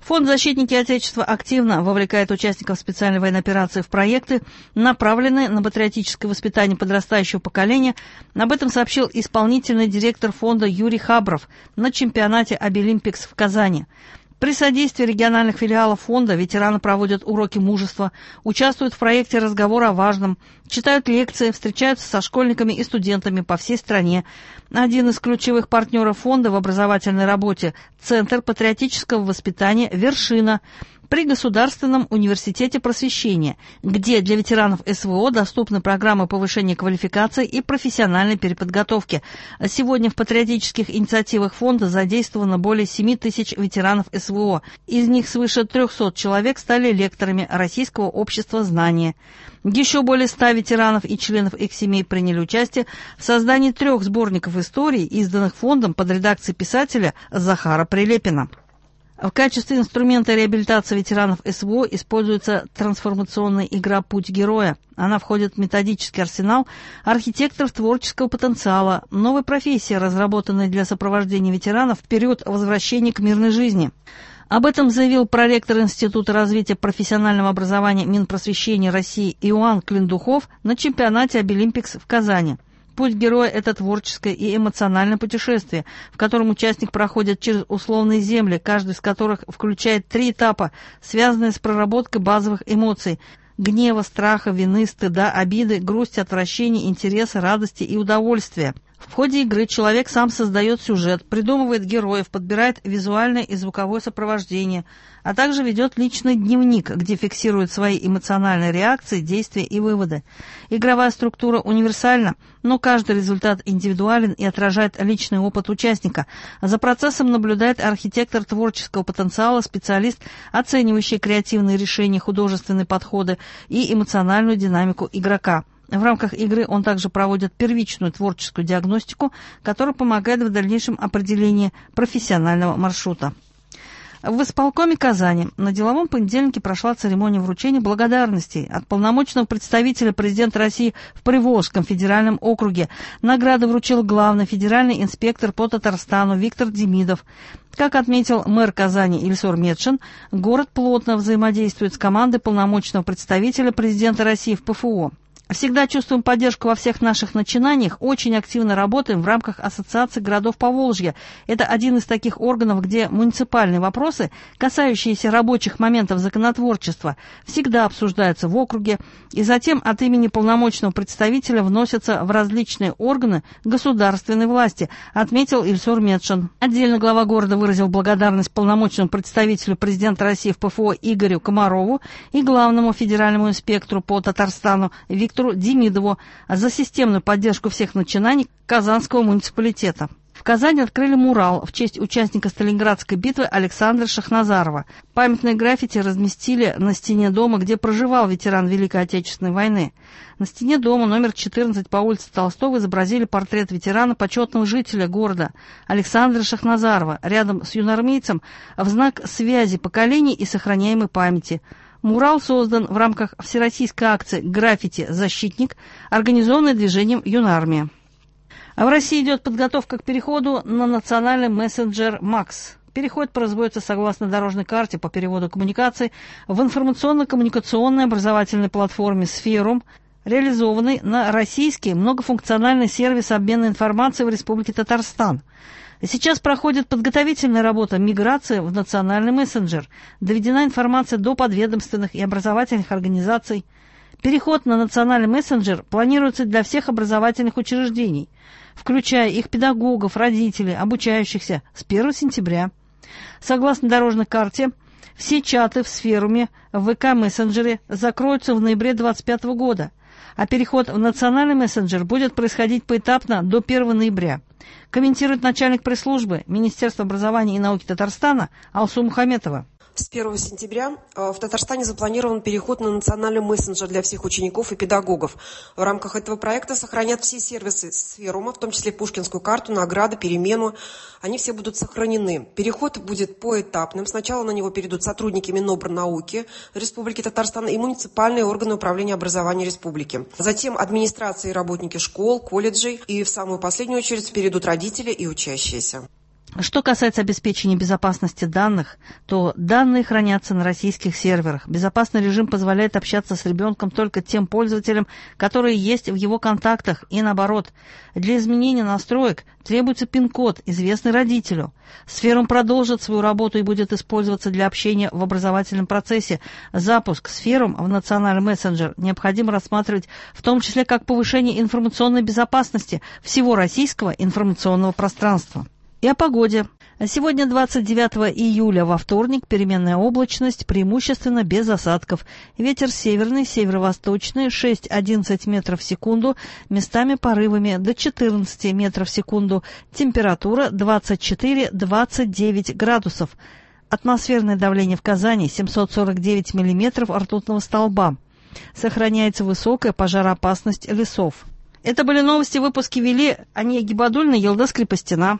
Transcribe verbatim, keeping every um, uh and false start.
Фонд «Защитники Отечества» активно вовлекает участников специальной военной операции в проекты, направленные на патриотическое воспитание подрастающего поколения. Об этом сообщил исполнительный директор фонда Юрий Хабров на чемпионате «Обилимпикс» в Казани. При содействии региональных филиалов фонда ветераны проводят уроки мужества, участвуют в проекте «Разговор о важном», читают лекции, встречаются со школьниками и студентами по всей стране. Один из ключевых партнеров фонда в образовательной работе – Центр патриотического воспитания «Вершина» при Государственном университете просвещения, где для ветеранов СВО доступны программы повышения квалификации и профессиональной переподготовки. Сегодня в патриотических инициативах фонда задействовано более семи тысяч ветеранов СВО. Из них свыше трехсот человек стали лекторами Российского общества знания. Еще более ста ветеранов и членов их семей приняли участие в создании трех сборников историй, изданных фондом под редакцией писателя Захара Прилепина. В качестве инструмента реабилитации ветеранов СВО используется трансформационная игра «Путь героя». Она входит в методический арсенал архитекторов творческого потенциала, новой профессии, разработанной для сопровождения ветеранов в период возвращения к мирной жизни. Об этом заявил проректор Института развития профессионального образования Минпросвещения России Иоанн Клиндухов на чемпионате «Обилимпикс» в Казани. Путь героя – это творческое и эмоциональное путешествие, в котором участник проходит через условные земли, каждый из которых включает три этапа, связанные с проработкой базовых эмоций – гнева, страха, вины, стыда, обиды, грусти, отвращения, интереса, радости и удовольствия. В ходе игры человек сам создает сюжет, придумывает героев, подбирает визуальное и звуковое сопровождение, а также ведет личный дневник, где фиксирует свои эмоциональные реакции, действия и выводы. Игровая структура универсальна, но каждый результат индивидуален и отражает личный опыт участника. За процессом наблюдает архитектор творческого потенциала, специалист, оценивающий креативные решения, художественные подходы и эмоциональную динамику игрока. В рамках игры он также проводит первичную творческую диагностику, которая помогает в дальнейшем определении профессионального маршрута. В исполкоме Казани на деловом понедельнике прошла церемония вручения благодарностей от полномочного представителя президента России в Приволжском федеральном округе. Награды вручил главный федеральный инспектор по Татарстану Виктор Демидов. Как отметил мэр Казани Ильсур Метшин, город плотно взаимодействует с командой полномочного представителя президента России в ПФО. Всегда чувствуем поддержку во всех наших начинаниях, очень активно работаем в рамках Ассоциации городов Поволжья. Это один из таких органов, где муниципальные вопросы, касающиеся рабочих моментов законотворчества, всегда обсуждаются в округе и затем от имени полномочного представителя вносятся в различные органы государственной власти, отметил Ильсур Метшин. Отдельно глава города выразил благодарность полномочному представителю президента России в ПФО Игорю Комарову и главному федеральному инспектору по Татарстану Виктору Демидову за системную поддержку всех начинаний Казанского муниципалитета. В Казани открыли мурал в честь участника Сталинградской битвы Александра Шахназарова. Памятные граффити разместили на стене дома, где проживал ветеран Великой Отечественной войны. На стене дома номер четырнадцать по улице Толстого изобразили портрет ветерана, почетного жителя города Александра Шахназарова, рядом с юноармейцем в знак связи поколений и сохраняемой памяти. Мурал создан в рамках всероссийской акции «Граффити. Защитник», организованной движением «Юнармия». А в России идет подготовка к переходу на национальный мессенджер «Макс». Переход производится согласно дорожной карте по переводу коммуникаций в информационно-коммуникационной образовательной платформе «Сферум», реализованной на российский многофункциональный сервис обмена информацией в Республике Татарстан. Сейчас проходит подготовительная работа миграции в национальный мессенджер. Доведена информация до подведомственных и образовательных организаций. Переход на национальный мессенджер планируется для всех образовательных учреждений, включая их педагогов, родителей, обучающихся, с первого сентября. Согласно дорожной карте, все чаты в Сферуме в ВК-мессенджере закроются в ноябре две тысячи двадцать пятого года, а переход в национальный мессенджер будет происходить поэтапно до первого ноября. Комментирует начальник пресс-службы Министерства образования и науки Татарстана Алсу Мухаметова. С первого сентября в Татарстане запланирован переход на национальный мессенджер для всех учеников и педагогов. В рамках этого проекта сохранят все сервисы Сферума, в том числе Пушкинскую карту, награды, перемену. Они все будут сохранены. Переход будет поэтапным. Сначала на него перейдут сотрудники Минобрнауки Республики Татарстан и муниципальные органы управления образования республики. Затем администрации и работники школ, колледжей. И в самую последнюю очередь перейдут родители и учащиеся. Что касается обеспечения безопасности данных, то данные хранятся на российских серверах. Безопасный режим позволяет общаться с ребенком только тем пользователям, которые есть в его контактах, и наоборот. Для изменения настроек требуется пин-код, известный родителю. Сферум продолжит свою работу и будет использоваться для общения в образовательном процессе. Запуск Сферум в национальный мессенджер необходимо рассматривать в том числе как повышение информационной безопасности всего российского информационного пространства. И о погоде. Сегодня, двадцать девятого июля, во вторник, переменная облачность, преимущественно без осадков. Ветер северный, северо-восточный, шесть-одиннадцать метров в секунду, местами порывами до четырнадцати метров в секунду. Температура двадцать четыре - двадцать девять градусов. Атмосферное давление в Казани семьсот сорок девять миллиметров ртутного столба. Сохраняется высокая пожароопасность лесов. Это были новости, выпуски вели Ания Гибадульна, Елдас Крепостина.